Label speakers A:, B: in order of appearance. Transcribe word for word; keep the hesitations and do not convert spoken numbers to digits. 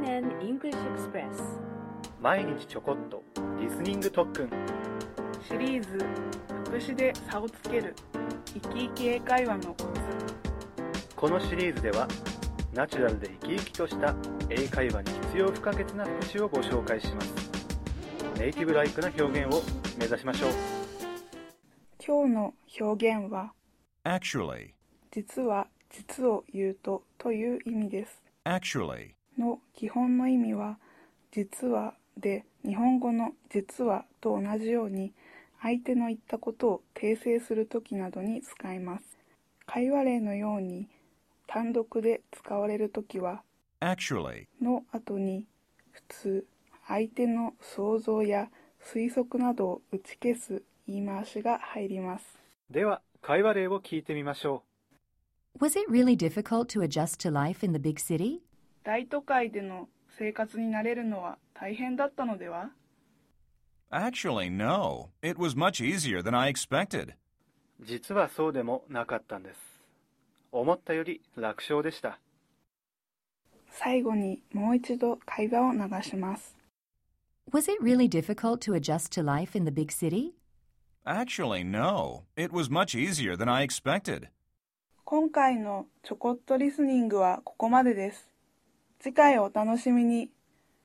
A: ション and English Express
B: 毎日ちょこっとリスニング特訓
C: シリーズ副詞で差をつける生き生き英会話のコツ。
B: このシリーズではナチュラルで生き生きとした英会話に必要不可欠な副詞をご紹介します。ネイティブライクな表現を目指しましょう。
C: 今日の表現は
D: Actually,
C: 実は実を言うとという意味です。
D: actually,
C: の基本の意味は実はで、日本語の実はと同じように相手の言ったことを訂正するときなどに使います。会話例のように単独で使われるときは
D: actually,
C: の後に普通相手の想像や推測などを打ち消す言い回しが入ります。
B: では会話例を聞いてみましょ
A: Was it really difficult to adjust to life in the big city?
C: 大都会での生活に慣れるのは大変だったのでは？
D: Actually, no. It was much easier than I expected.
B: う。実はそうでもなかったんです。思ったより楽勝でした。
C: 最後にもう一度会話を流します。
A: Was it really difficult to adjust to life in the big city?
D: Actually, no. It was much easier than I expected.
C: 今回のちょこっとリスニングはここまでです。次回お楽しみに。